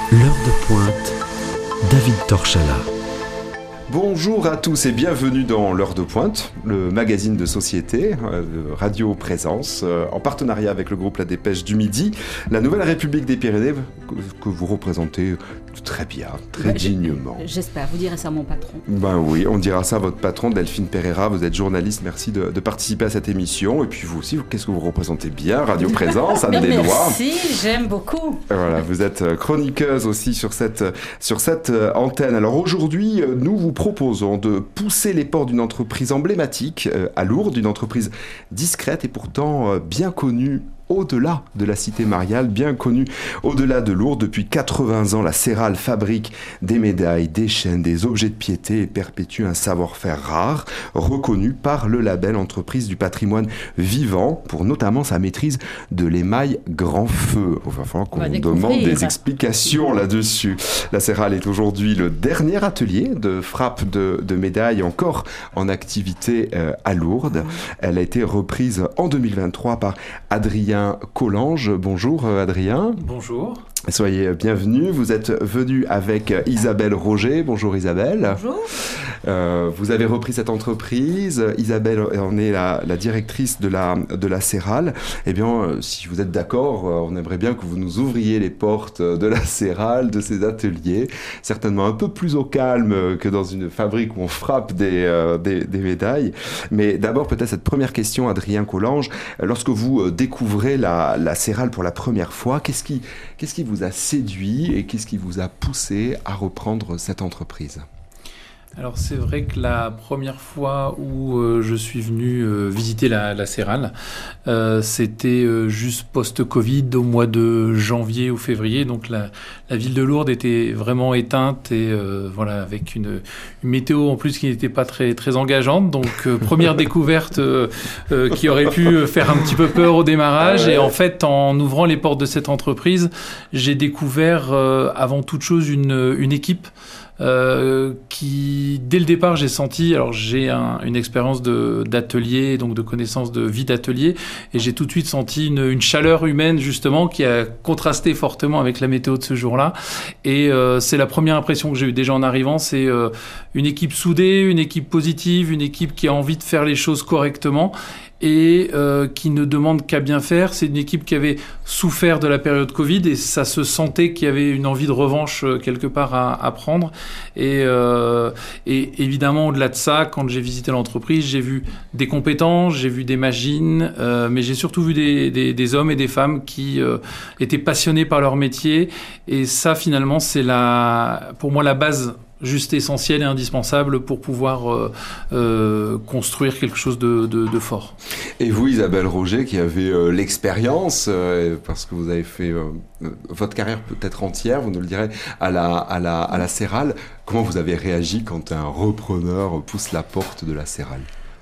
L'heure de pointe, David Torchala. Bonjour à tous et bienvenue dans l'heure de pointe, le magazine de société de Radio Présence, en partenariat avec le groupe La Dépêche du Midi, la Nouvelle République des Pyrénées, que vous représentez très bien, très dignement. J'espère, vous direz ça à mon patron. Ben oui, on dira ça à votre patron, Delphine Pereira, vous êtes journaliste, merci de participer à cette émission. Et puis vous aussi, qu'est-ce que vous représentez bien, Radio Présence, Anne Desnois. Merci, j'aime beaucoup. Voilà, vous êtes chroniqueuse aussi sur cette antenne. Alors aujourd'hui, nous vous proposons de pousser les portes d'une entreprise emblématique à Lourdes, une entreprise discrète et pourtant bien connue au-delà de la cité mariale, bien connue au-delà de Lourdes. Depuis 80 ans, la Cérale fabrique des médailles, des chaînes, des objets de piété et perpétue un savoir-faire rare, reconnu par le label Entreprise du patrimoine vivant, pour notamment sa maîtrise de l'émail grand feu. Il va falloir qu'on demande des explications là-dessus. La Cérale est aujourd'hui le dernier atelier de frappe de médailles encore en activité à Lourdes. Elle a été reprise en 2023 par Adrien Collange. Bonjour Adrien. Bonjour. Soyez bienvenue. Vous êtes venu avec Isabelle Roger. Bonjour Isabelle. Bonjour. Vous avez repris cette entreprise. Isabelle en est la directrice de la Cérale. Eh bien, si vous êtes d'accord, on aimerait bien que vous nous ouvriez les portes de la Cérale, de ces ateliers, certainement un peu plus au calme que dans une fabrique où on frappe des médailles. Mais d'abord, peut-être cette première question, Adrien Collange. Lorsque vous découvrez la Cérale pour la première fois, qu'est-ce qui vous a séduit et qu'est-ce qui vous a poussé à reprendre cette entreprise ? Alors c'est vrai que la première fois où je suis venu visiter la Cérale, c'était juste post-Covid, au mois de janvier ou février. Donc la ville de Lourdes était vraiment éteinte et voilà, avec une météo en plus qui n'était pas très, très engageante. Donc première découverte qui aurait pu faire un petit peu peur au démarrage. Et en fait, en ouvrant les portes de cette entreprise, j'ai découvert avant toute chose une équipe qui, dès le départ, j'ai senti... Alors, j'ai une expérience d'atelier, donc de connaissance de vie d'atelier, et j'ai tout de suite senti une chaleur humaine, justement, qui a contrasté fortement avec la météo de ce jour-là. Et c'est la première impression que j'ai eue déjà en arrivant, c'est une équipe soudée, une équipe positive, une équipe qui a envie de faire les choses correctement, et qui ne demande qu'à bien faire. C'est une équipe qui avait souffert de la période Covid et ça se sentait qu'il y avait une envie de revanche quelque part à prendre. Et évidemment, au-delà de ça, quand j'ai visité l'entreprise, j'ai vu des compétences, j'ai vu des machines, mais j'ai surtout vu des hommes et des femmes qui étaient passionnés par leur métier. Et ça, finalement, c'est pour moi la base juste essentiel et indispensable pour pouvoir construire quelque chose de fort. Et vous, Isabelle Roger, qui avez l'expérience, parce que vous avez fait votre carrière peut-être entière, vous nous le direz, à la Cérale, comment vous avez réagi quand un repreneur pousse la porte de la Cérale ?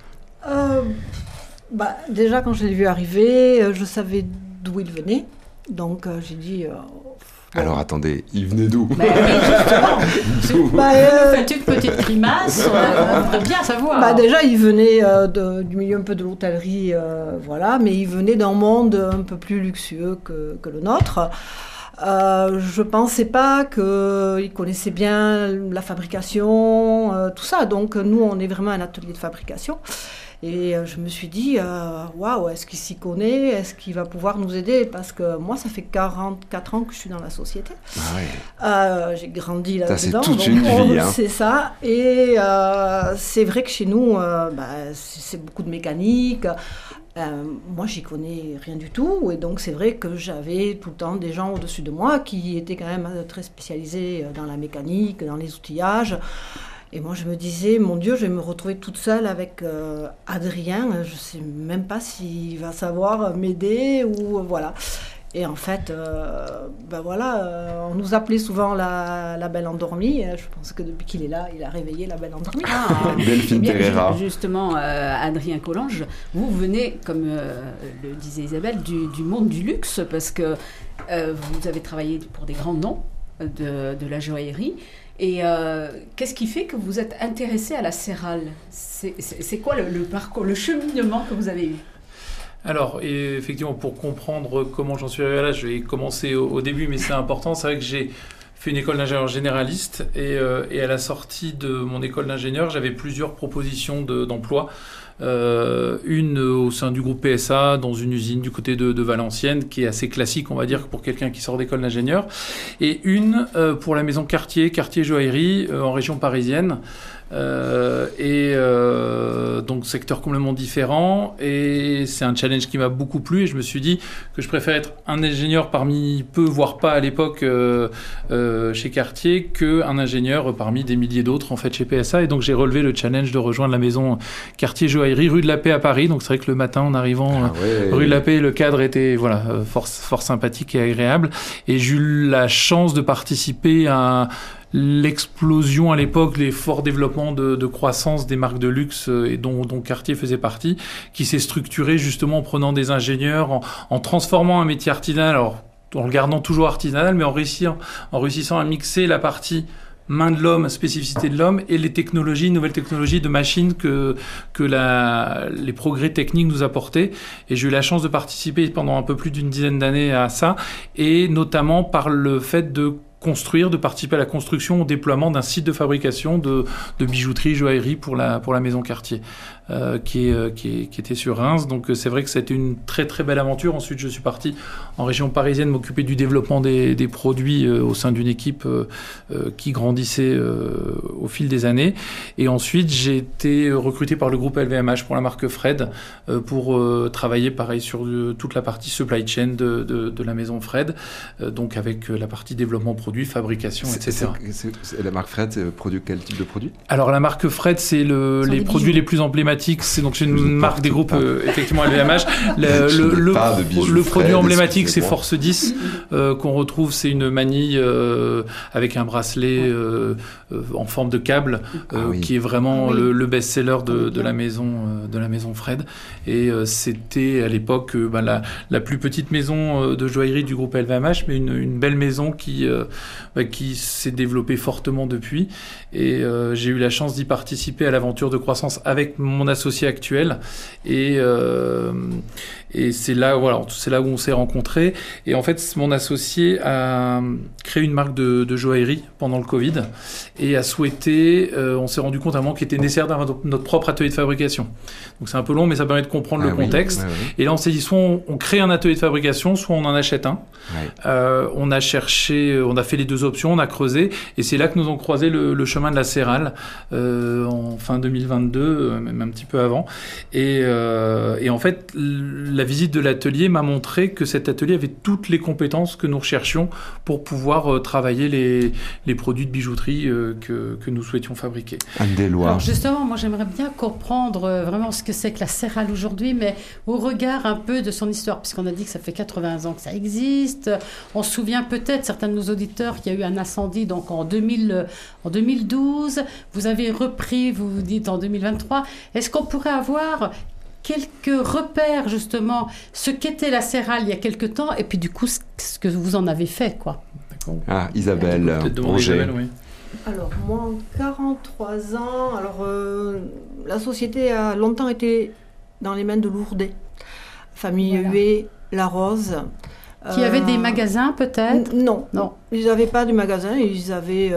Déjà, quand je l'ai vu arriver, je savais d'où il venait, donc j'ai dit... Alors attendez, il venait d'où ? Oui, justement. Faites une petite grimace, on voudrait bien savoir. Déjà, il venait du milieu un peu de l'hôtellerie, voilà, mais il venait d'un monde un peu plus luxueux que le nôtre. Je pensais pas qu'il connaissait bien la fabrication, tout ça. Donc nous, on est vraiment un atelier de fabrication. Et je me suis dit, waouh, est-ce qu'il s'y connaît ? Est-ce qu'il va pouvoir nous aider ? Parce que moi, ça fait 44 ans que je suis dans la société. Ah ouais. J'ai grandi là-dedans. Ça, c'est toute une vie. C'est ça. Et c'est vrai que chez nous, c'est beaucoup de mécanique. Moi, j'y connais rien du tout. Et donc, c'est vrai que j'avais tout le temps des gens au-dessus de moi qui étaient quand même très spécialisés dans la mécanique, dans les outillages. Et moi, je me disais, mon Dieu, je vais me retrouver toute seule avec Adrien. Je ne sais même pas s'il va savoir m'aider ou voilà. Et en fait, on nous appelait souvent la belle endormie. Je pense que depuis qu'il est là, il a réveillé la belle endormie. Delphine Pereira. Justement, Adrien Collange, vous venez, comme le disait Isabelle, du monde du luxe, parce que vous avez travaillé pour des grands noms de la joaillerie. Et qu'est-ce qui fait que vous êtes intéressé à la Cérale ? C'est quoi le parcours, le cheminement que vous avez eu ? Alors, effectivement, pour comprendre comment j'en suis arrivé là, je vais commencer au début, mais c'est important. C'est vrai que j'ai fait une école d'ingénieur généraliste et à la sortie de mon école d'ingénieur, j'avais plusieurs propositions d'emploi. Une au sein du groupe PSA dans une usine du côté de Valenciennes qui est assez classique on va dire pour quelqu'un qui sort d'école d'ingénieur, et une pour la maison Cartier joaillerie en région parisienne. Donc secteur complètement différent, et c'est un challenge qui m'a beaucoup plu, et je me suis dit que je préfère être un ingénieur parmi peu, voire pas à l'époque chez Cartier, qu'un ingénieur parmi des milliers d'autres en fait chez PSA. Et donc j'ai relevé le challenge de rejoindre la maison Cartier joaillerie rue de la Paix à Paris. Donc c'est vrai que le matin en arrivant rue de la Paix, le cadre était fort sympathique et agréable, et j'ai eu la chance de participer à l'explosion à l'époque, les forts développements de croissance des marques de luxe et dont Cartier faisait partie, qui s'est structuré justement en prenant des ingénieurs, en transformant un métier artisanal, alors en le gardant toujours artisanal, mais en réussissant à mixer la partie main de l'homme, spécificité de l'homme, et les nouvelles technologies de machines que les progrès techniques nous apportaient. Et j'ai eu la chance de participer pendant un peu plus d'une dizaine d'années à ça, et notamment par le fait de participer à la construction, au déploiement d'un site de fabrication de bijouterie, joaillerie pour la maison Cartier, qui était sur Reims. Donc c'est vrai que c'était une très très belle aventure. Ensuite, je suis parti en région parisienne m'occuper du développement des produits au sein d'une équipe qui grandissait au fil des années. Et ensuite, j'ai été recruté par le groupe LVMH pour la marque Fred pour travailler pareil sur toute la partie supply chain de la maison Fred, donc avec la partie développement produit, fabrication, etc. La marque Fred produit quel type de produit ? Alors la marque Fred, c'est les produits les plus emblématiques. C'est une marque des groupes effectivement LVMH. Le produit emblématique, c'est Force 10 qu'on retrouve. C'est une manille avec un bracelet en forme de câble qui est vraiment le best-seller de la maison Fred. Et c'était à l'époque la plus petite maison de joaillerie du groupe LVMH, mais une belle maison qui s'est développée fortement depuis. Et j'ai eu la chance d'y participer à l'aventure de croissance avec mon associé actuel. Et c'est là où on s'est rencontrés. Et en fait, mon associé a créé une marque de joaillerie pendant le Covid et a souhaité, on s'est rendu compte à un moment qu'il était nécessaire d'avoir notre propre atelier de fabrication. Donc c'est un peu long, mais ça permet de comprendre le contexte. Et là, on s'est dit, soit on crée un atelier de fabrication, soit on en achète un. On a fait les deux options, on a creusé, et c'est là que nous avons croisé le chemin de la Cérale en fin 2022, même un petit peu avant. Et en fait, la visite de l'atelier m'a montré que cet atelier avait toutes les compétences que nous recherchions pour pouvoir travailler les produits de bijouterie que nous souhaitions fabriquer. Anne-des-Lois. Alors justement, moi j'aimerais bien comprendre vraiment ce que c'est que la Cérale aujourd'hui, mais au regard un peu de son histoire, puisqu'on a dit que ça fait 80 ans que ça existe. On se souvient peut-être, certains de nos auditeurs, qu'il y a eu un incendie donc en 2012. Vous avez repris, vous dites en 2023. Est-ce qu'on pourrait avoir quelques repères, justement, ce qu'était la Cérale il y a quelque temps, et puis du coup, ce que vous en avez fait, quoi. D'accord. Ah, Isabelle. Isabelle, oui. Alors, moi, 43 ans, la société a longtemps été dans les mains de Lourdet. Famille Huet, La Rose. Qui avait des magasins, peut-être ? Non. Ils n'avaient pas de magasin, ils avaient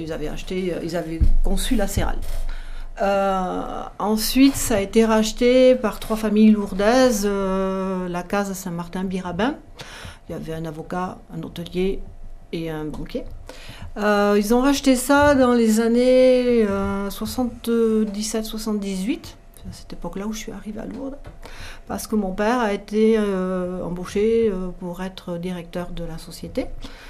conçu la Cérale. Ensuite, ça a été racheté par 3 familles lourdaises, la case Saint-Martin-Birabin. Il y avait un avocat, un hôtelier et un banquier. Ils ont racheté ça dans les années 77-78, à cette époque-là où je suis arrivée à Lourdes, parce que mon père a été embauché pour être directeur de la société.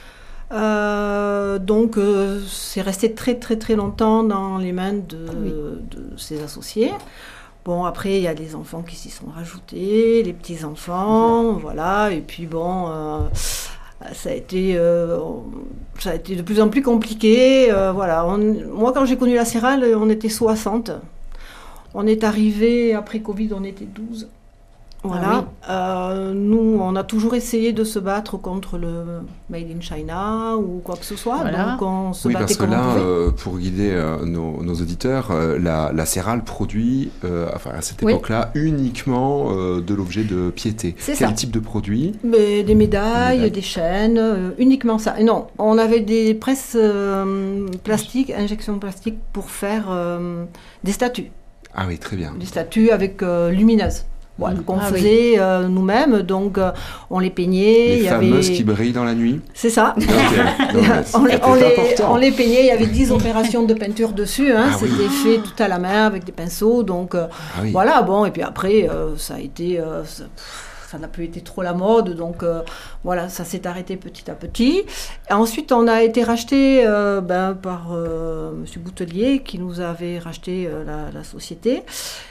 Donc c'est resté très très très longtemps dans les mains de ses associés. Bon, après il y a les enfants qui s'y sont rajoutés, les petits-enfants, voilà, et puis bon, ça a été de plus en plus compliqué, voilà. Moi quand j'ai connu la Cérale, on était 60. On est arrivé, après Covid, on était 12. Voilà. Nous, on a toujours essayé de se battre contre le Made in China ou quoi que ce soit. Voilà. Donc, on se Oui, battait parce que comme on pouvait. là, pour guider nos auditeurs, la Céral produit, à cette Oui. époque-là, uniquement de l'objet de piété. C'est Quel ça. type de produit? Mais des médailles, Des médailles. des chaînes, uniquement ça. Et non, on avait des presses plastiques, injections plastiques pour faire des statues. Ah oui, très bien. Des statues avec lumineuses. Voilà, qu'on Ah oui. faisait nous-mêmes. Donc, on les peignait. Les il y fameuses avait... qui brillent dans la nuit? C'est ça. Ok. Non, mais on, les, c'était on, les, important. on les peignait, il y avait 10 opérations de peinture dessus, hein. Ah oui. C'était fait tout à la main avec des pinceaux, donc Ah oui. voilà, bon, et puis après, ça a été, ça n'a plus été trop la mode, donc voilà, ça s'est arrêté petit à petit. Et ensuite, on a été racheté par M. Boutelier, qui nous avait racheté la société,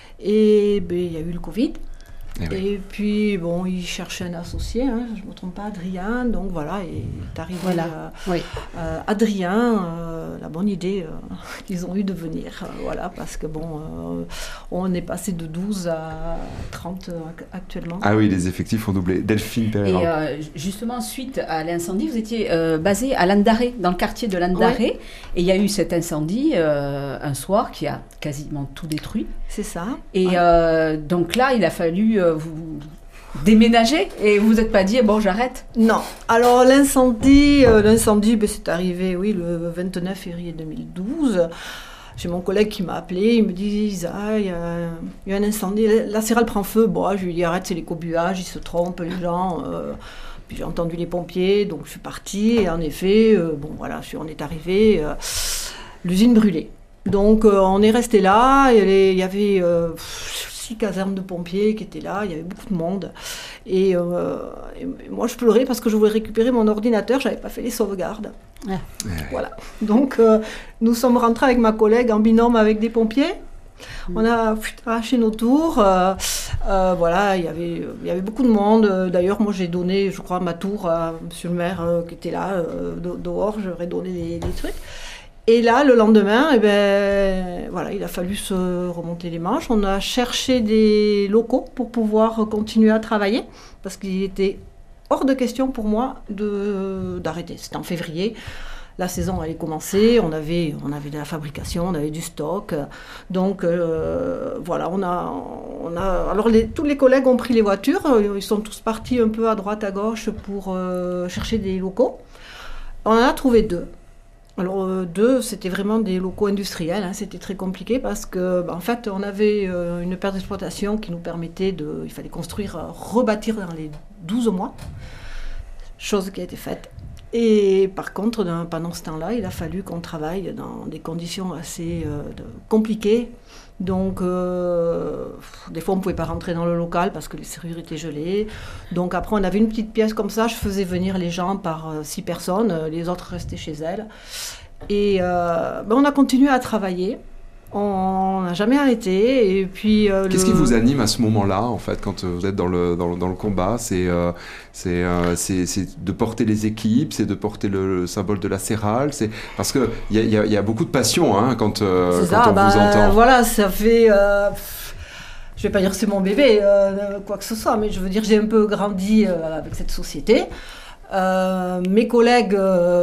et il y a eu le Covid. Eh oui. Et puis, bon, il cherchait un associé, hein, je ne me trompe pas, Adrien, donc voilà, et est arrivé Voilà. Oui. Adrien, la bonne idée qu'ils ont eu de venir, voilà, parce que bon, on est passé de 12 à 30 actuellement. Ah oui, les effectifs ont doublé. Delphine Et Pereira. justement, suite à l'incendie, vous étiez basé à Landaré, dans le quartier de Landaré. Et il y a eu cet incendie un soir qui a quasiment tout détruit. C'est ça. Et donc là, il a fallu vous déménager et vous n'êtes pas dit, bon, j'arrête. Non. Alors l'incendie, c'est arrivé, oui, le 29 février 2012. J'ai mon collègue qui m'a appelé, il me dit, Isa, il y a un incendie, la Céral prend feu. Bon, je lui dis, arrête, c'est les cobuages, ils se trompent, les gens. Puis j'ai entendu les pompiers, donc je suis partie. Et en effet, on est arrivé, l'usine brûlait. Donc on est resté là, il y avait 6 casernes de pompiers qui étaient là, il y avait beaucoup de monde. Et moi je pleurais parce que je voulais récupérer mon ordinateur, je n'avais pas fait les sauvegardes. Ah. Voilà. Donc nous sommes rentrés avec ma collègue en binôme avec des pompiers. On a arraché nos tours. Voilà, il y avait beaucoup de monde. D'ailleurs, moi j'ai donné, je crois, ma tour à monsieur le maire qui était là, dehors, j'aurais donné des trucs. Et là, le lendemain, voilà, il a fallu se remonter les manches. On a cherché des locaux pour pouvoir continuer à travailler, parce qu'il était hors de question pour moi d'arrêter. C'était en février. La saison allait commencer, on avait de la fabrication, on avait du stock. Donc voilà, alors tous les collègues ont pris les voitures, ils sont tous partis un peu à droite, à gauche pour chercher des locaux. On en a trouvé 2. Alors 2, c'était vraiment des locaux industriels, hein, c'était très compliqué parce que, en fait, on avait une perte d'exploitation qui nous permettait il fallait construire, rebâtir dans les 12 mois, chose qui a été faite. Et par contre, pendant ce temps-là, il a fallu qu'on travaille dans des conditions assez compliquées. Donc, des fois, on ne pouvait pas rentrer dans le local parce que les serrures étaient gelées. Donc, après, on avait une petite pièce comme ça. Je faisais venir les gens par 6 personnes. Les autres restaient chez elles. Et on a continué à travailler. On n'a jamais arrêté. Et puis, Qu'est-ce qui vous anime à ce moment-là, en fait, quand vous êtes dans le combat? C'est de porter les équipes, c'est de porter le symbole de la Céral. Parce qu'il y a beaucoup de passion quand on vous entend. Voilà, ça fait... je vais pas dire que c'est mon bébé, quoi que ce soit, mais je veux dire, j'ai un peu grandi avec cette société. Mes collègues...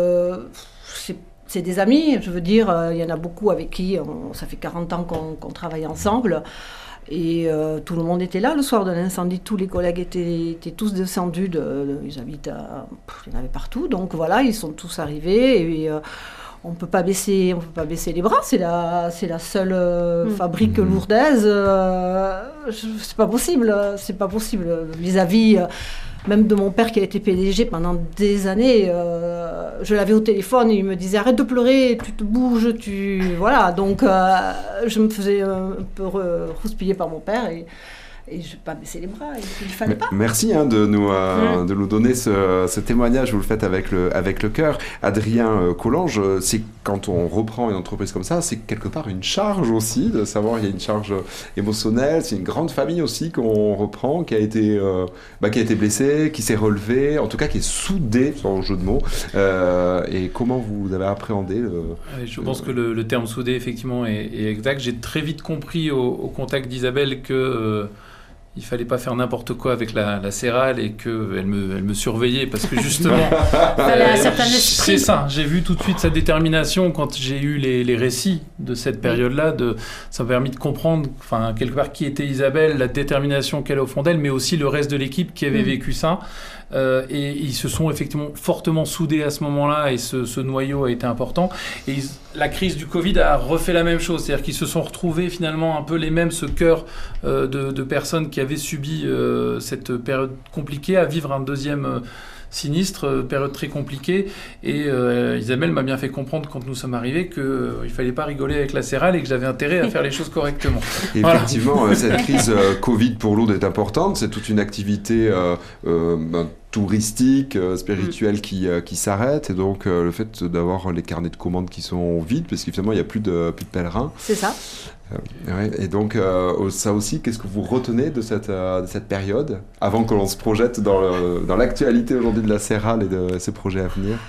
c'est des amis, je veux dire, il y en a beaucoup avec qui, ça fait 40 ans qu'on travaille ensemble, et tout le monde était là le soir de l'incendie, tous les collègues étaient tous descendus, ils habitent il y en avait partout, donc voilà, ils sont tous arrivés, et on peut pas baisser les bras, c'est la seule fabrique lourdaise, c'est pas possible vis-à-vis... Même de mon père qui a été PDG pendant des années, je l'avais au téléphone et il me disait arrête de pleurer, tu te bouges, voilà. Donc je me faisais un peu rouspiller par mon père et je n'ai pas baissé les bras, il ne fallait pas. Merci de nous donner ce témoignage, vous le faites avec le cœur. Adrien Collange, c'est quand on reprend une entreprise comme ça, c'est quelque part une charge aussi, de savoir il y a une charge émotionnelle, c'est une grande famille aussi qu'on reprend, qui a été blessée, qui s'est relevée, en tout cas qui est soudée, sans jeu de mots. Et comment vous avez appréhendé Je pense que le terme soudé, effectivement, est exact. J'ai très vite compris au contact d'Isabelle que... il fallait pas faire n'importe quoi avec la cérale et qu'elle me surveillait parce que justement, fallait un certain esprit. c'est ça. J'ai vu tout de suite sa détermination quand j'ai eu les récits de cette période-là. Ça m'a permis de comprendre, enfin quelque part, qui était Isabelle, la détermination qu'elle a au fond d'elle, mais aussi le reste de l'équipe qui avait vécu ça. Et ils se sont effectivement fortement soudés à ce moment-là et ce noyau a été important. Et la crise du Covid a refait la même chose, c'est-à-dire qu'ils se sont retrouvés finalement un peu les mêmes, ce cœur de personnes qui avaient subi cette période compliquée à vivre un deuxième sinistre, période très compliquée. Et Isabelle m'a bien fait comprendre quand nous sommes arrivés qu'il ne fallait pas rigoler avec la cérale et que j'avais intérêt à faire les choses correctement. Et voilà. Effectivement, cette crise Covid pour Lourdes est importante. C'est toute une activité touristique, spirituelle qui s'arrête. Et donc, le fait d'avoir les carnets de commandes qui sont vides, parce que finalement, il n'y a plus de pèlerins. C'est ça. Ouais. Et donc, ça aussi, qu'est-ce que vous retenez de cette période, avant que l'on se projette dans l'actualité aujourd'hui de la cérale et de ses projets à venir?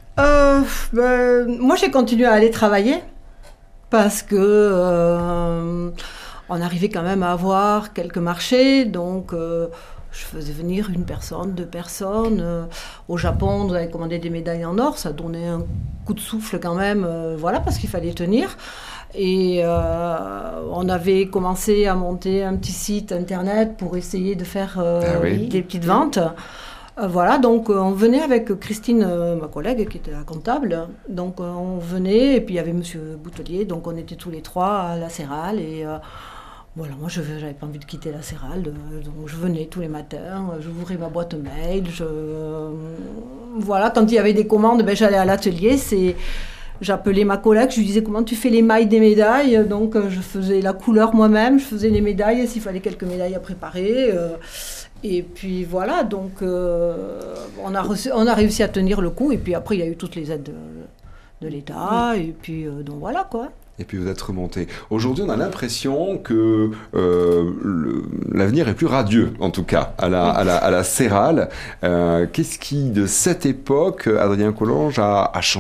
Moi, j'ai continué à aller travailler parce que on arrivait quand même à avoir quelques marchés, donc je faisais venir une personne, 2 personnes. Au Japon, on avait commandé des médailles en or, ça donnait un coup de souffle quand même, voilà, parce qu'il fallait tenir. Et on avait commencé à monter un petit site internet pour essayer de faire des petites ventes. Voilà, donc on venait avec Christine, ma collègue, qui était la comptable. Donc on venait, et puis il y avait Monsieur Boutelier, donc on était tous les 3 à la cérale. Et voilà, moi je n'avais pas envie de quitter la cérale, donc je venais tous les matins, j'ouvrais ma boîte mail. Voilà, quand il y avait des commandes, j'allais à l'atelier. J'appelais ma collègue, je lui disais comment tu fais les mailles des médailles, donc je faisais la couleur moi-même, je faisais les médailles, s'il fallait quelques médailles à préparer, et puis voilà, donc on a réussi à tenir le coup, et puis après il y a eu toutes les aides de l'État, et puis donc voilà quoi. Et puis vous êtes remonté. Aujourd'hui, on a l'impression que l'avenir est plus radieux, en tout cas, à la cérale. Qu'est-ce qui, de cette époque, Adrien Collonges, a changé ?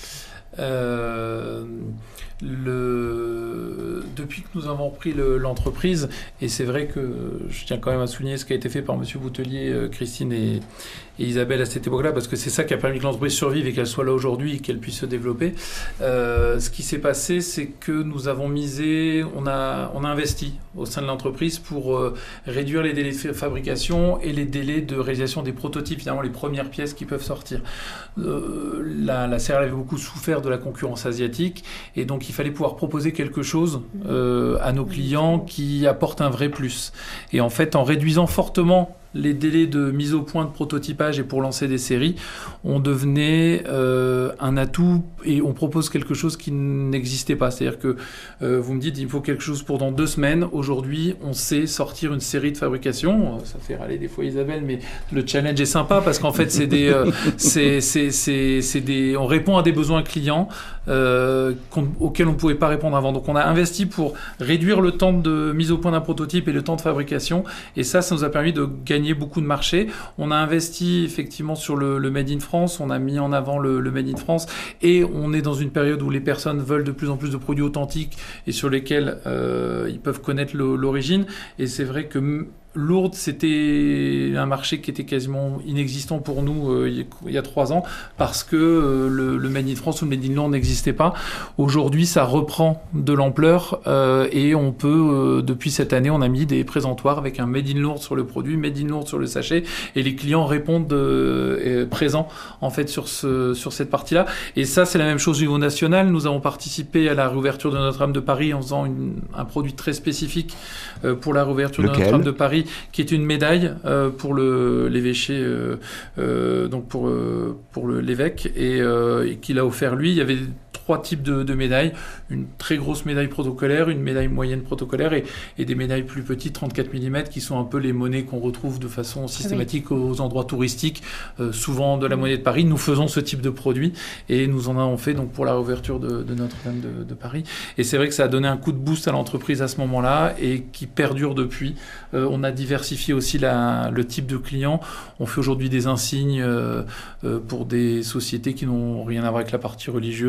Depuis que nous avons repris l'entreprise, et c'est vrai que je tiens quand même à souligner ce qui a été fait par M. Boutelier, Christine et Isabelle à cette époque-là, parce que c'est ça qui a permis que l'entreprise survive et qu'elle soit là aujourd'hui et qu'elle puisse se développer. Ce qui s'est passé, c'est que nous avons on a investi au sein de l'entreprise pour réduire les délais de fabrication et les délais de réalisation des prototypes, finalement les premières pièces qui peuvent sortir. La cérale avait beaucoup souffert de la concurrence asiatique, et donc il fallait pouvoir proposer quelque chose à nos clients qui apporte un vrai plus. Et en fait, en réduisant fortement les délais de mise au point de prototypage et pour lancer des séries, on devenait un atout et on propose quelque chose qui n'existait pas. C'est-à-dire que vous me dites il faut quelque chose pour dans 2 semaines. Aujourd'hui, on sait sortir une série de fabrication. Ça fait râler des fois Isabelle, mais le challenge est sympa parce qu'en fait, on répond à des besoins clients auxquels on ne pouvait pas répondre avant. Donc on a investi pour réduire le temps de mise au point d'un prototype et le temps de fabrication. Et ça nous a permis de gagner beaucoup de marchés. On a investi effectivement sur le Made in France, on a mis en avant le Made in France, et on est dans une période où les personnes veulent de plus en plus de produits authentiques et sur lesquels ils peuvent connaître l'origine. Et c'est vrai que Lourdes, c'était un marché qui était quasiment inexistant pour nous il y a 3 ans parce que le Made in France ou le Made in Lourdes n'existait pas. Aujourd'hui, ça reprend de l'ampleur et on peut, depuis cette année, on a mis des présentoirs avec un Made in Lourdes sur le produit, Made in Lourdes sur le sachet, et les clients répondent présents en fait sur cette partie-là. Et ça, c'est la même chose au niveau national. Nous avons participé à la réouverture de Notre-Dame de Paris en faisant un produit très spécifique pour la réouverture de Notre-Dame de Paris, qui est une médaille pour l'évêché, donc pour l'évêque, et qu'il a offert lui. Il y avait 3 types de médailles, une très grosse médaille protocolaire, une médaille moyenne protocolaire et des médailles plus petites, 34 mm, qui sont un peu les monnaies qu'on retrouve de façon systématique aux endroits touristiques, souvent de la monnaie de Paris. Nous faisons ce type de produit et nous en avons fait donc pour la réouverture de Notre-Dame de Paris. Et c'est vrai que ça a donné un coup de boost à l'entreprise à ce moment-là et qui perdure depuis. On a diversifié aussi le type de clients. On fait aujourd'hui des insignes pour des sociétés qui n'ont rien à voir avec la partie religieuse.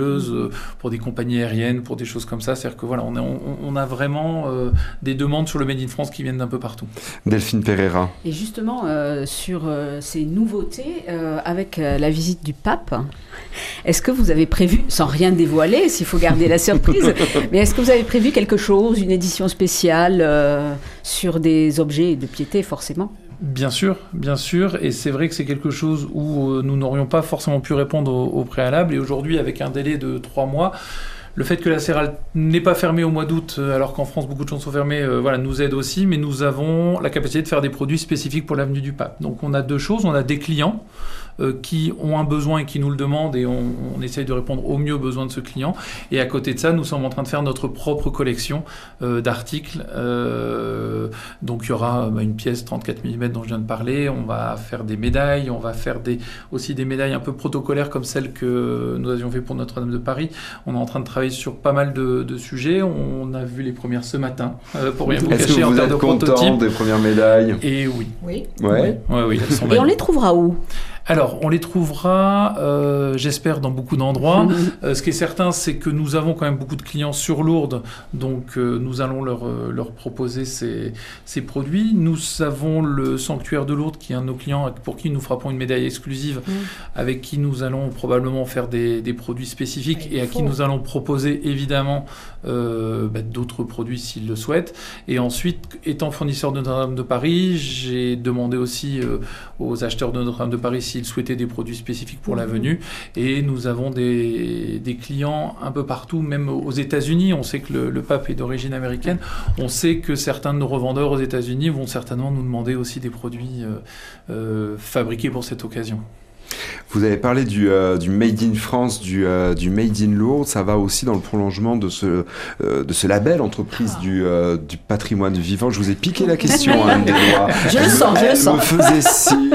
pour des compagnies aériennes, pour des choses comme ça. C'est-à-dire que voilà, on a vraiment des demandes sur le Made in France qui viennent d'un peu partout. Delphine Pereira. Et justement, sur ces nouveautés, avec la visite du pape, est-ce que vous avez prévu, sans rien dévoiler, s'il faut garder la surprise, mais est-ce que vous avez prévu quelque chose, une édition spéciale sur des objets de piété, forcément ? Bien sûr, et c'est vrai que c'est quelque chose où nous n'aurions pas forcément pu répondre au préalable, et aujourd'hui, avec un délai de 3 mois, le fait que la Céral n'est pas fermée au mois d'août, alors qu'en France beaucoup de choses sont fermées, nous aide aussi, mais nous avons la capacité de faire des produits spécifiques pour l'avenue du Pape. Donc on a 2 choses, on a des clients qui ont un besoin et qui nous le demandent, et on essaye de répondre au mieux aux besoins de ce client. Et à côté de ça, nous sommes en train de faire notre propre collection d'articles. Donc il y aura une pièce 34 mm dont je viens de parler, on va faire des médailles, on va faire aussi des médailles un peu protocolaires comme celles que nous avions fait pour Notre-Dame de Paris. On est en train de travailler sur pas mal de sujets. On a vu les premières ce matin, pour rien vous cacher, en termes de prototypes. Est-ce que vous êtes content des premières médailles ? Et oui. Oui. Ouais. Oui, elles sont Et on les trouvera où ? Alors, on les trouvera, j'espère, dans beaucoup d'endroits. Ce qui est certain, c'est que nous avons quand même beaucoup de clients sur Lourdes, donc nous allons leur proposer ces produits. Nous avons le Sanctuaire de Lourdes, qui est un de nos clients, pour qui nous frappons une médaille exclusive, avec qui nous allons probablement faire des produits spécifiques et à qui nous allons proposer, évidemment, d'autres produits s'ils le souhaitent. Et ensuite, étant fournisseur de Notre-Dame de Paris, j'ai demandé aussi aux acheteurs de Notre-Dame de Paris s'ils souhaitaient des produits spécifiques pour la venue. Et nous avons des clients un peu partout, même aux États-Unis. On sait que le pape est d'origine américaine. On sait que certains de nos revendeurs aux États-Unis vont certainement nous demander aussi des produits fabriqués pour cette occasion. Vous avez parlé du Made in France, du Made in Lourdes. Ça va aussi dans le prolongement de ce label entreprise du patrimoine vivant. Je vous ai piqué la question, Anne Deslois. Je le sens. Je me faisais signe.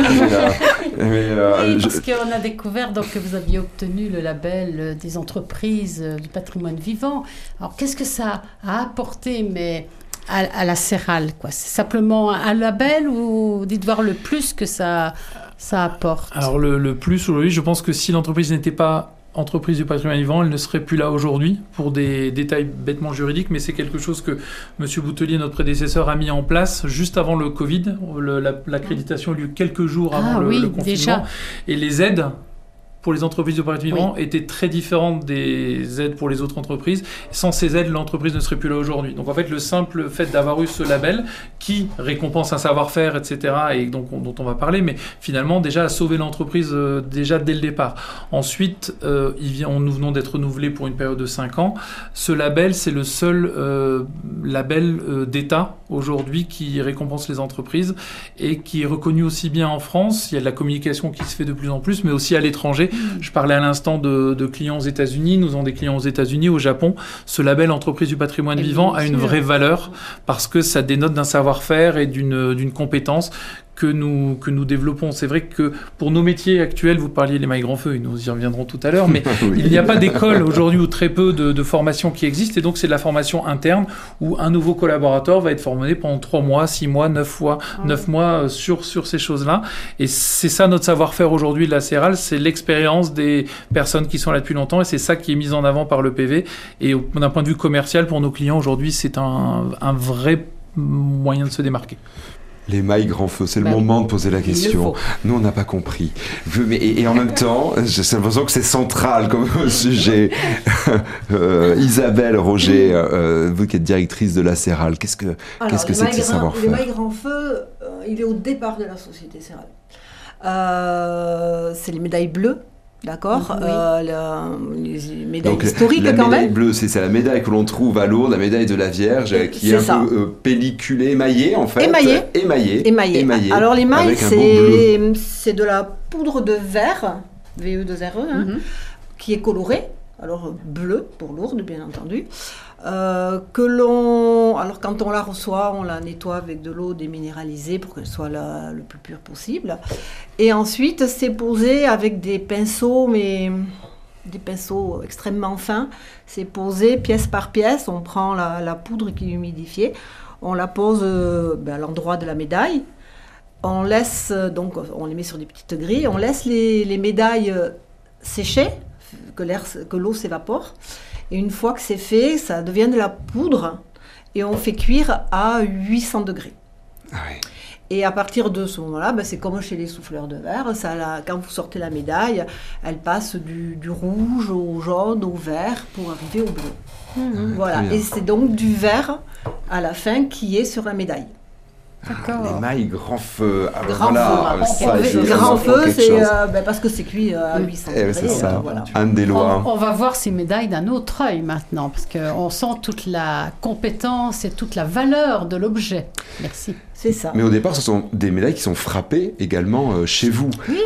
Oui, parce qu'on a découvert donc, que vous aviez obtenu le label des entreprises du patrimoine vivant. Alors, qu'est-ce que ça a apporté, mais à la Céral, quoi ? C'est simplement un label ou dites voir le plus que ça apporte? Alors le plus aujourd'hui, je pense que si l'entreprise n'était pas entreprise du patrimoine vivant, elle ne serait plus là aujourd'hui pour des détails bêtement juridiques, mais c'est quelque chose que M. Boutelier, notre prédécesseur, a mis en place juste avant le Covid. L'accréditation a eu lieu quelques jours avant le confinement. Déjà. Et les aides pour les entreprises du patrimoine vivant étaient très différentes des aides pour les autres entreprises. Sans ces aides, l'entreprise ne serait plus là aujourd'hui. Donc en fait, le simple fait d'avoir eu ce label qui récompense un savoir-faire, etc., et donc dont on va parler, mais finalement déjà a sauvé l'entreprise déjà dès le départ. Ensuite, nous venons d'être renouvelés pour une période de 5 ans. Ce label, c'est le seul label d'État aujourd'hui qui récompense les entreprises et qui est reconnu aussi bien en France. Il y a de la communication qui se fait de plus en plus, mais aussi à l'étranger. Je parlais à l'instant de clients aux États-Unis. Nous avons des clients aux États-Unis, au Japon. Ce label entreprise du patrimoine vivant a une vraie valeur parce que ça dénote d'un savoir-faire et d'une compétence que nous développons. C'est vrai que pour nos métiers actuels, vous parliez des mailles grand feu, et nous y reviendrons tout à l'heure, mais il n'y a pas d'école aujourd'hui ou très peu de formations qui existent, et donc c'est de la formation interne où un nouveau collaborateur va être formé pendant 3 mois, 6 mois, 9 mois sur ces choses-là. Et c'est ça notre savoir-faire aujourd'hui de la Céral, c'est l'expérience des personnes qui sont là depuis longtemps, et c'est ça qui est mis en avant par le PV. Et d'un point de vue commercial, pour nos clients aujourd'hui, c'est un vrai moyen de se démarquer. Les mailles grand feu, c'est le moment de poser la question. Nous, on n'a pas compris. Et en même temps, j'ai l'impression que c'est central comme sujet. Isabelle Roger, vous qui êtes directrice de la Céral, qu'est-ce que c'est que ce savoir-faire ? Les mailles grand feu, il est au départ de la société Céral. C'est les médailles bleues. D'accord, les médailles donc, historiques quand même. La médaille bleue, c'est la médaille que l'on trouve à Lourdes, la médaille de la Vierge, qui est un peu pelliculée, émaillée en fait. Émaillée. Alors l'émail, c'est de la poudre de verre, VE2RE, qui est colorée. Alors bleu pour Lourdes, bien entendu. Alors quand on la reçoit, on la nettoie avec de l'eau déminéralisée pour qu'elle soit le plus pure possible. Et ensuite, c'est posé avec des pinceaux, mais des pinceaux extrêmement fins. C'est posé pièce par pièce. On prend la poudre qui est humidifiée, on la pose à l'endroit de la médaille. On les met sur des petites grilles. On laisse les médailles sécher, que l'eau s'évapore. Et une fois que c'est fait, ça devient de la poudre et on fait cuire à 800 degrés. Ah oui. Et à partir de ce moment-là, c'est comme chez les souffleurs de verre. Quand vous sortez la médaille, elle passe du rouge au jaune au vert pour arriver au bleu. Voilà. Et c'est donc du vert à la fin qui est sur la médaille. D'accord. L'émail grand feu. Grand feu, c'est parce que c'est cuit à 800 degrés. C'est ça, voilà. un des lois. On va voir ces médailles d'un autre œil maintenant, parce qu'on sent toute la compétence et toute la valeur de l'objet. Merci. C'est ça. Mais au départ, ce sont des médailles qui sont frappées également chez vous. Oui.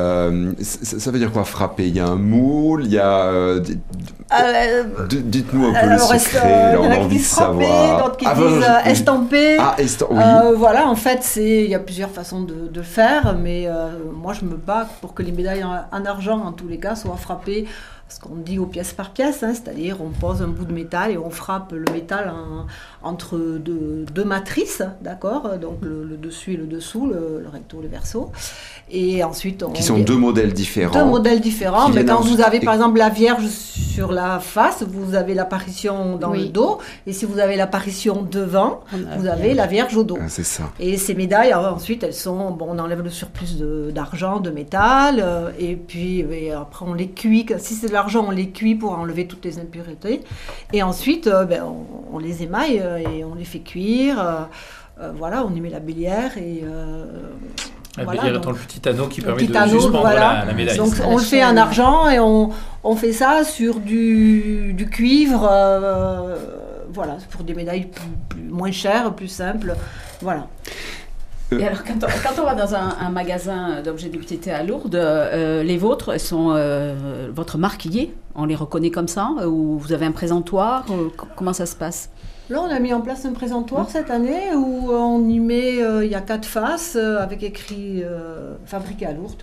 Ça veut dire quoi, frapper? Il y a un moule, il y a... Dites-nous un peu le secret, on a envie de savoir. D'autres qui disent estampé. Oui. Voilà, en fait, il y a plusieurs façons de faire, mais moi, je me bats pour que les médailles en argent, en tous les cas, soient frappées. Ce qu'on dit aux pièces par pièce, c'est-à-dire on pose un bout de métal et on frappe le métal entre deux matrices, d'accord, donc le dessus et le dessous, le recto et le verso. Et ensuite, qui sont deux modèles différents. Deux modèles différents, mais quand vous avez par exemple la Vierge sur la face, vous avez l'apparition dans le dos, et si vous avez l'apparition devant, vous avez la Vierge au dos. Ah, c'est ça. Et ces médailles, ensuite, elles sont, on enlève le surplus d'argent, de métal, et puis après on les cuit. Si c'est de l'argent, on les cuit pour enlever toutes les impuretés, et ensuite on les émaille et on les fait cuire. Voilà, on y met la bélière et... La bélière étant le petit anneau qui permet de suspendre la médaille. Donc on le fait en argent et on fait ça sur du cuivre, voilà, pour des médailles moins chères, plus simples, voilà. Et alors, quand on va dans un magasin d'objets d'utilité à Lourdes, les vôtres, elles sont votre marque y est? On les reconnaît comme ça? Ou vous avez un présentoir? Comment ça se passe? Là, on a mis en place un présentoir cette année où on y met, il y a 4 faces avec écrit fabriqué à Lourdes.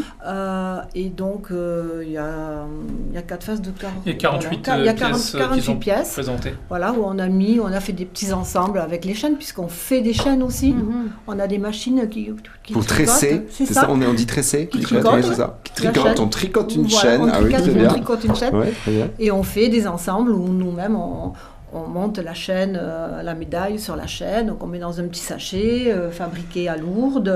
Et donc, il y a 4 faces de 40. Il y a 48 voilà. Il y a 48 pièces présentées. Voilà, où on a fait des petits ensembles avec les chaînes, puisqu'on fait des chaînes aussi. On a des machines qui pour tresser, c'est ça, on dit tresser, qui tricotent, c'est ça. On tricote une chaîne. On tricote une chaîne. Ouais, très bien. Et on fait des ensembles où nous-mêmes on monte la chaîne, la médaille sur la chaîne, donc on met dans un petit sachet, fabriqué à Lourdes,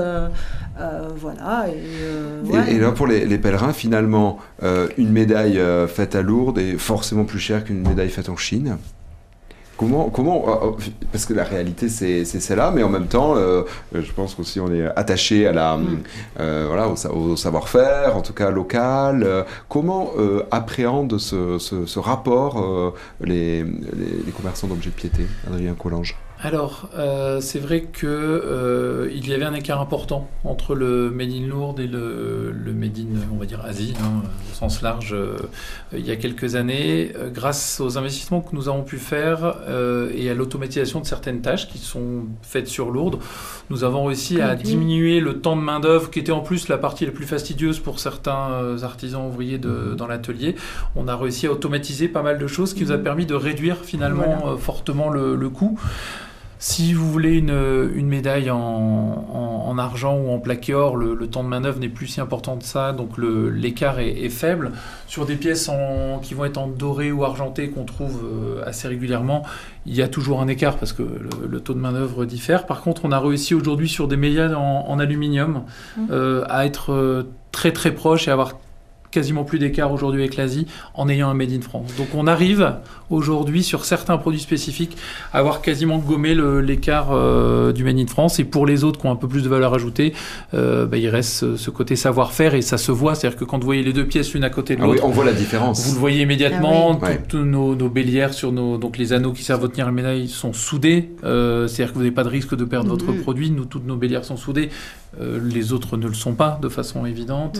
voilà. Et là, pour les pèlerins, finalement, une médaille faite à Lourdes est forcément plus chère qu'une médaille faite en Chine. Comment parce que la réalité c'est celle-là, mais en même temps, je pense qu'aussi on est attaché à voilà, au savoir-faire, en tout cas local. Comment appréhendent ce rapport les commerçants d'objets de piété, Adrien Collange? Alors, c'est vrai que il y avait un écart important entre le Made in Lourdes et le Made in, on va dire, Asie, au sens large, il y a quelques années. Grâce aux investissements que nous avons pu faire et à l'automatisation de certaines tâches qui sont faites sur Lourdes, nous avons réussi à diminuer le temps de main-d'œuvre, qui était en plus la partie la plus fastidieuse pour certains artisans ouvriers dans l'atelier. On a réussi à automatiser pas mal de choses, qui nous a permis de réduire finalement fortement le coût. Si vous voulez une médaille en argent ou en plaqué or, le temps de main-d'œuvre n'est plus si important que ça, donc l'écart est faible. Sur des pièces qui vont être en doré ou argenté, qu'on trouve assez régulièrement, il y a toujours un écart parce que le taux de main-d'œuvre diffère. Par contre, on a réussi aujourd'hui sur des médailles en aluminium à être très très proche et avoir quasiment plus d'écart aujourd'hui avec l'Asie en ayant un Made in France. Donc on arrive aujourd'hui sur certains produits spécifiques à avoir quasiment gommé l'écart du Made in France, et pour les autres qui ont un peu plus de valeur ajoutée, il reste ce côté savoir-faire et ça se voit, c'est-à-dire que quand vous voyez les deux pièces l'une à côté de l'autre, on voit la différence. Vous le voyez immédiatement. Toutes nos bélières sur donc les anneaux qui servent à tenir la médaille sont soudés, c'est-à-dire que vous n'avez pas de risque de perdre votre produit. Toutes nos bélières sont soudées. Les autres ne le sont pas de façon évidente.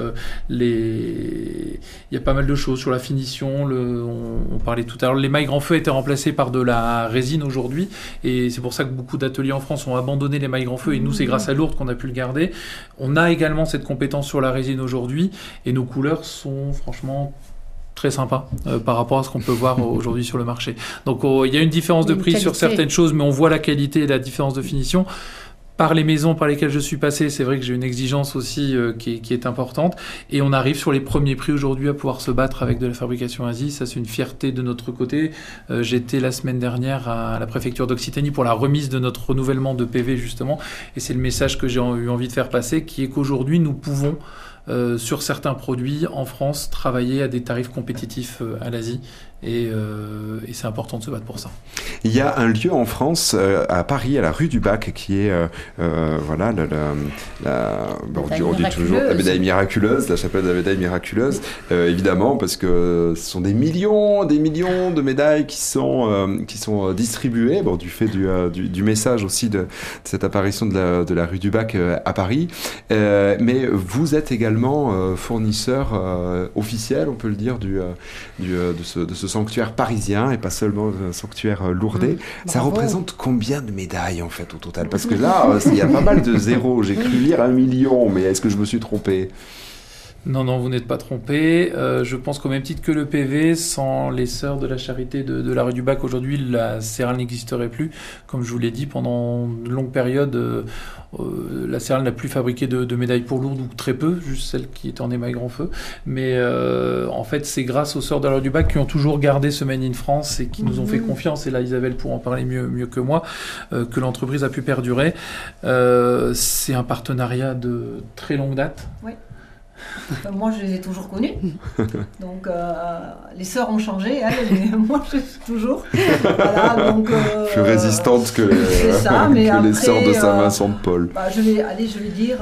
Il y a pas mal de choses sur la finition. On parlait tout à l'heure, l'émail grand feu a été remplacé par de la résine aujourd'hui, et c'est pour ça que beaucoup d'ateliers en France ont abandonné l'émail grand feu, et nous c'est grâce à Lourdes qu'on a pu le garder. On a également cette compétence sur la résine aujourd'hui, et nos couleurs sont franchement très sympa par rapport à ce qu'on peut voir aujourd'hui sur le marché. Donc il y a une différence de prix sur certaines choses, mais on voit la qualité et la différence de finition. par les maisons par lesquelles je suis passé, c'est vrai que j'ai une exigence aussi qui est importante. Et on arrive sur les premiers prix aujourd'hui à pouvoir se battre avec de la fabrication Asie. Ça, c'est une fierté de notre côté. J'étais la semaine dernière à la préfecture d'Occitanie pour la remise de notre renouvellement de PV, justement. Et c'est le message que j'ai eu envie de faire passer, qui est qu'aujourd'hui, nous pouvons, sur certains produits en France, travailler à des tarifs compétitifs à l'Asie. Et c'est important de se battre pour ça. Il y a un lieu en France, à Paris, à la rue du Bac, qui est voilà, on dit toujours la médaille miraculeuse, la chapelle de la médaille miraculeuse, évidemment, parce que ce sont des millions de médailles qui sont distribuées, bon, du fait du message aussi de cette apparition de la rue du Bac à Paris. Mais vous êtes également fournisseur officiel, on peut le dire, de ce sanctuaire parisien et pas seulement un sanctuaire lourdais. Ça représente combien de médailles en fait au total? Parce que là, il y a pas mal de zéros. J'ai cru lire 1 million, mais est-ce que je me suis trompé? Non, vous n'êtes pas trompé. Je pense qu'au même titre que le PV, sans les Sœurs de la Charité de la rue du Bac, aujourd'hui, la Cérale n'existerait plus. Comme je vous l'ai dit, pendant une longue période, la Cérale n'a plus fabriqué de médailles pour lourdes, ou très peu, juste celles qui étaient en émail grand feu. Mais en fait, c'est grâce aux Sœurs de la rue du Bac qui ont toujours gardé ce Made in France et qui nous ont fait confiance, et là Isabelle pourra en parler mieux que moi, que l'entreprise a pu perdurer. C'est un partenariat de très longue date. Oui. Moi, je les ai toujours connus. Donc, les sœurs ont changé, mais moi, je suis toujours. Voilà, donc, plus résistante que les sœurs de Saint-Vincent-de-Paul. Je vais dire,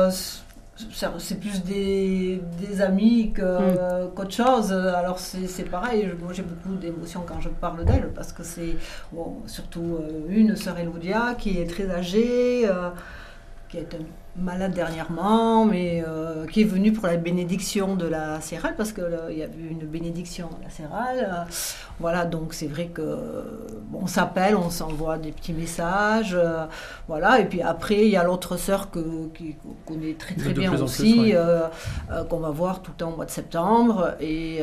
c'est plus des amis qu'autre chose. Alors, c'est pareil. Moi, j'ai beaucoup d'émotions quand je parle d'elle, parce que c'est surtout une sœur Elodia qui est très âgée, qui est malade dernièrement, mais qui est venue pour la bénédiction de la Cérale, parce qu'il y a eu une bénédiction à la Cérale. Voilà, donc c'est vrai que on s'appelle, on s'envoie des petits messages, voilà. Et puis après, il y a l'autre sœur qu'on connaît très bien aussi, qu'on va voir tout le temps au mois de septembre. Et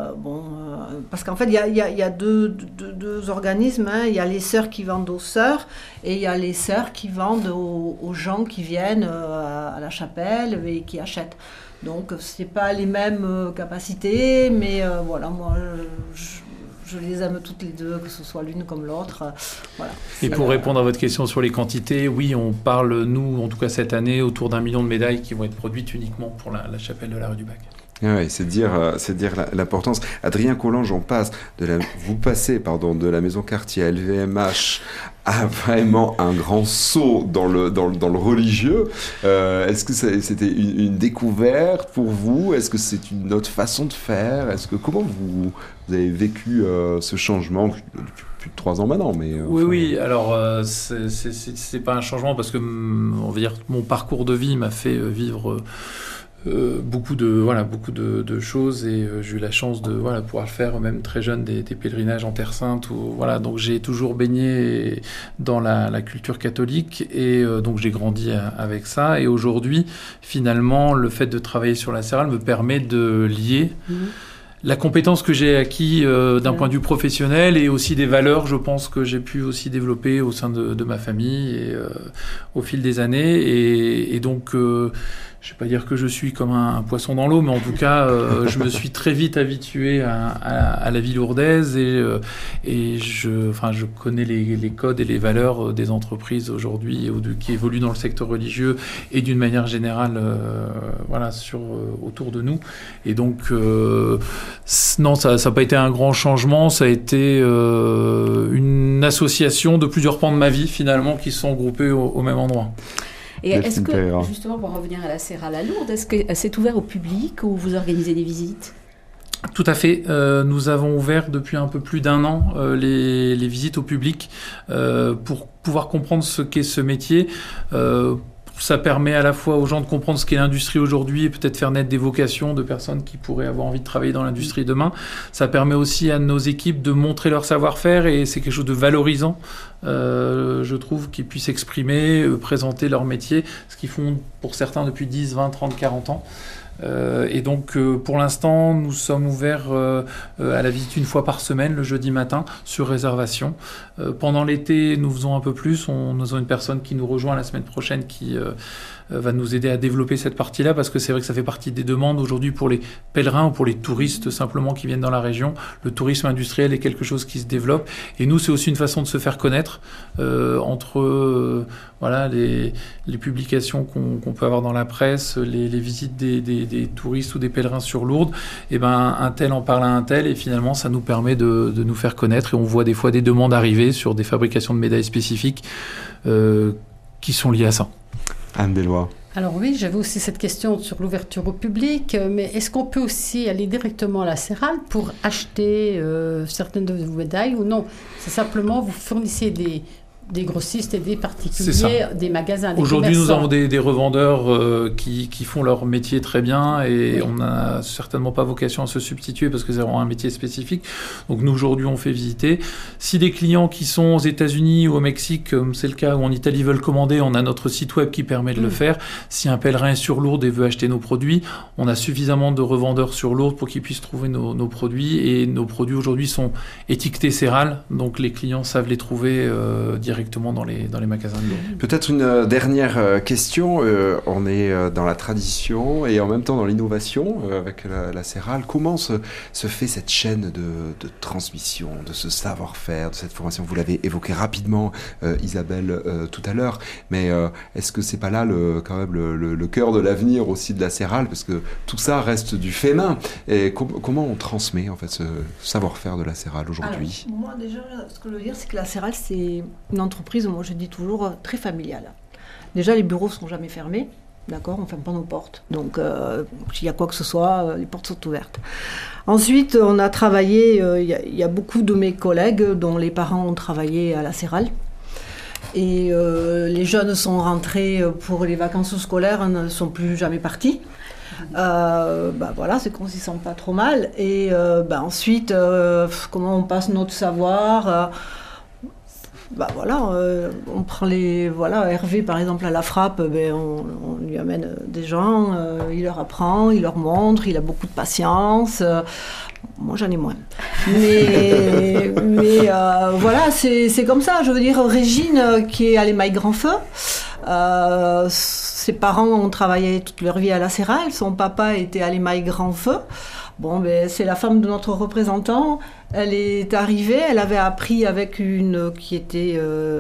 parce qu'en fait, il y a deux organismes. Hein. Il y a les sœurs qui vendent aux sœurs, et il y a les sœurs qui vendent aux gens qui viennent à la chapelle et qui achètent. Donc c'est pas les mêmes capacités, mais voilà, moi je les aime toutes les deux, que ce soit l'une comme l'autre. Voilà. Et pour répondre à votre question sur les quantités, oui, on parle, nous, en tout cas cette année, autour d'1 million de médailles qui vont être produites uniquement pour la chapelle de la rue du Bac. Oui, c'est dire l'importance. Adrien Collange, vous passez de la maison Cartier à LVMH à vraiment un grand saut dans le religieux. Est-ce que c'était une découverte pour vous? Est-ce que c'est une autre façon de faire? Comment vous avez vécu ce changement depuis plus de 3 ans maintenant, mais oui. Alors c'est pas un changement parce que on va dire mon parcours de vie m'a fait vivre beaucoup de choses, et j'ai eu la chance de pouvoir faire même très jeune des pèlerinages en Terre Sainte, donc j'ai toujours baigné dans la culture catholique, et donc j'ai grandi avec ça, et aujourd'hui finalement le fait de travailler sur la Cérale me permet de lier la compétence que j'ai acquis d'un point de vue professionnel, et aussi des valeurs, je pense, que j'ai pu aussi développer au sein de ma famille et au fil des années, et donc je ne vais pas dire que je suis comme un poisson dans l'eau, mais en tout cas, je me suis très vite habitué à la vie lourdaise, et je connais les codes et les valeurs des entreprises aujourd'hui qui évoluent dans le secteur religieux et d'une manière générale autour de nous. Et donc, non, ça n'a pas été un grand changement, ça a été une association de plusieurs pans de ma vie, finalement, qui se sont groupés au même endroit. Et est-ce que, justement, pour revenir à la Cérale à Lourdes, est-ce que c'est ouvert au public ou vous organisez des visites? Tout à fait. Nous avons ouvert depuis un peu plus d'1 an les visites au public pour pouvoir comprendre ce qu'est ce métier. Ça permet à la fois aux gens de comprendre ce qu'est l'industrie aujourd'hui et peut-être faire naître des vocations de personnes qui pourraient avoir envie de travailler dans l'industrie demain. Ça permet aussi à nos équipes de montrer leur savoir-faire, et c'est quelque chose de valorisant, je trouve, qu'ils puissent exprimer, présenter leur métier, ce qu'ils font pour certains depuis 10, 20, 30, 40 ans. Et donc, pour l'instant, nous sommes ouverts à la visite une fois par semaine, le jeudi matin, sur réservation. Pendant l'été, nous faisons un peu plus. Nous avons une personne qui nous rejoint la semaine prochaine qui va nous aider à développer cette partie-là, parce que c'est vrai que ça fait partie des demandes aujourd'hui pour les pèlerins ou pour les touristes simplement qui viennent dans la région. Le tourisme industriel est quelque chose qui se développe. Et nous, c'est aussi une façon de se faire connaître entre voilà, les publications qu'on peut avoir dans la presse, les visites des touristes ou des pèlerins sur Lourdes. Et ben, un tel en parle à un tel, et finalement, ça nous permet de nous faire connaître. Et on voit des fois des demandes arriver sur des fabrications de médailles spécifiques qui sont liées à ça. Anne Bellois. Alors oui, j'avais aussi cette question sur l'ouverture au public, mais est-ce qu'on peut aussi aller directement à la Cérale pour acheter certaines de vos médailles ou non? C'est simplement, vous fournissez des grossistes et des particuliers, des magasins, des Aujourd'hui, nous commerçants. avons des revendeurs qui font leur métier très bien, et on n'a certainement pas vocation à se substituer parce que c'est vraiment un métier spécifique. Donc nous, aujourd'hui, on fait visiter. Si des clients qui sont aux États-Unis ou au Mexique, comme c'est le cas, ou en Italie, veulent commander, on a notre site web qui permet de le faire. Si un pèlerin est sur Lourdes et veut acheter nos produits, on a suffisamment de revendeurs sur Lourdes pour qu'ils puissent trouver nos produits. Et nos produits, aujourd'hui, sont étiquetés Cérale, donc les clients savent les trouver directement dans les magasins de Lourdes. Peut-être une dernière question. On est dans la tradition et en même temps dans l'innovation avec la Cérale. Comment se fait cette chaîne de transmission, de ce savoir-faire, de cette formation? Vous l'avez évoqué rapidement, Isabelle, tout à l'heure. Mais est-ce que c'est pas là quand même le cœur de l'avenir aussi de la Cérale? Parce que tout ça reste du fait main. Et comment on transmet en fait ce savoir-faire de la Cérale aujourd'hui? Alors, moi déjà, ce que je veux dire, c'est que la Cérale, c'est une entreprise, moi je dis toujours, très familiale. Déjà, les bureaux ne sont jamais fermés, d'accord, on ne ferme pas nos portes. Donc, s'il y a quoi que ce soit, les portes sont ouvertes. Ensuite, on a travaillé, il y a beaucoup de mes collègues dont les parents ont travaillé à la Cérale. Et les jeunes sont rentrés pour les vacances scolaires, ne sont plus jamais partis. Voilà, c'est qu'on s'y sent pas trop mal. Et ensuite, comment on passe notre savoir on prend Hervé par exemple à la frappe, on lui amène des gens, il leur apprend, il leur montre, il a beaucoup de patience. Moi j'en ai moins. Mais voilà, c'est comme ça. Je veux dire, Régine qui est à l'émail Grand Feu, ses parents ont travaillé toute leur vie à la Cérale, son papa était à l'émail Grand Feu. Bon, c'est la femme de notre représentant. Elle est arrivée, elle avait appris avec une qui était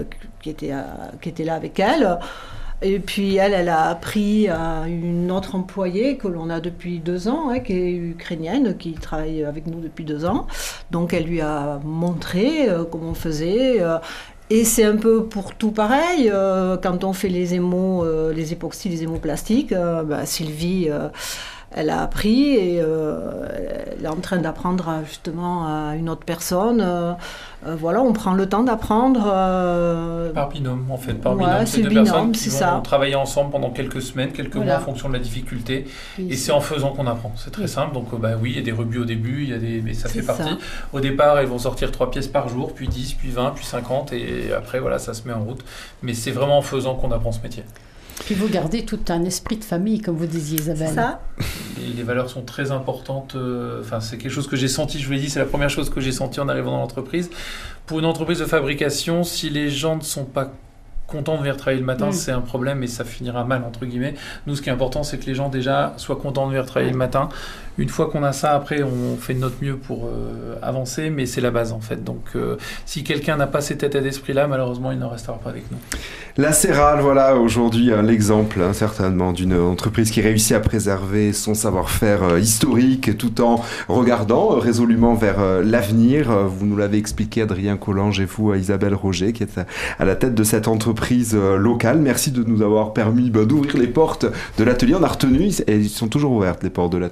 là avec elle. Et puis elle a appris à une autre employée que l'on a depuis 2 ans, qui est ukrainienne, qui travaille avec nous depuis 2 ans. Donc elle lui a montré comment on faisait. Et c'est un peu pour tout pareil. Quand on fait les époxys, les hémoplastiques, Sylvie... elle a appris et elle est en train d'apprendre justement à une autre personne. On prend le temps d'apprendre. Par binôme, en fait. Par ouais, binôme, c'est 2 binôme, personnes qui c'est vont ça. travailler ensemble pendant quelques semaines, quelques mois en fonction de la difficulté. Et c'est en faisant qu'on apprend. C'est très simple. Donc oui, il y a des rebuts au début, mais ça fait partie. Au départ, ils vont sortir 3 pièces par jour, puis 10, puis 20, puis 50. Et après, voilà, ça se met en route. Mais c'est vraiment en faisant qu'on apprend ce métier. Puis vous gardez tout un esprit de famille, comme vous disiez, Isabelle. C'est ça. Les valeurs sont très importantes. C'est quelque chose que j'ai senti, je vous l'ai dit, c'est la première chose que j'ai senti en arrivant dans l'entreprise. Pour une entreprise de fabrication, si les gens ne sont pas contents de venir travailler le matin, c'est un problème et ça finira mal, entre guillemets. Nous, ce qui est important, c'est que les gens déjà soient contents de venir travailler le matin. Une fois qu'on a ça, après, on fait de notre mieux pour avancer, mais c'est la base, en fait. Donc, si quelqu'un n'a pas cet état d'esprit-là, malheureusement, il ne restera pas avec nous. La Cérale, voilà, aujourd'hui, l'exemple, certainement, d'une entreprise qui réussit à préserver son savoir-faire historique tout en regardant résolument vers l'avenir. Vous nous l'avez expliqué, Adrien Collange, et vous, Isabelle Roger, qui est à la tête de cette entreprise locale. Merci de nous avoir permis d'ouvrir les portes de l'atelier. On a retenu, et ils sont toujours ouvertes, les portes de l'atelier.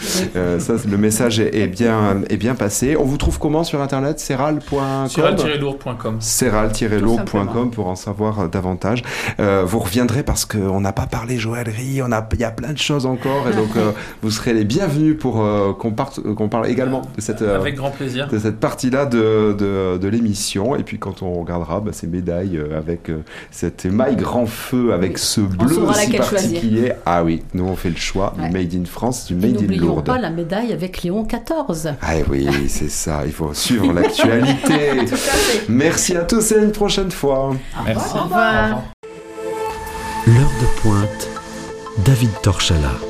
Ça, le message est bien passé. On vous trouve comment sur internet? Serral.com. Serral-lourdes.com. Serral-lourdes.com pour en savoir davantage. Vous reviendrez parce qu'on n'a pas parlé joaillerie, il y a plein de choses encore et donc vous serez les bienvenus pour qu'on parle également de cette, avec grand plaisir. De cette partie-là de l'émission. Et puis quand on regardera ces médailles avec cette émail grand feu avec ce bleu si particulier. Ah oui, nous on fait le choix du Made in France, du Made in Lourdes. N'oublions pas la médaille avec Léon XIV. Ah oui, c'est ça, il faut suivre l'actualité. Merci à tous et à une prochaine fois. Merci. Au revoir. L'heure de pointe, David Torchela.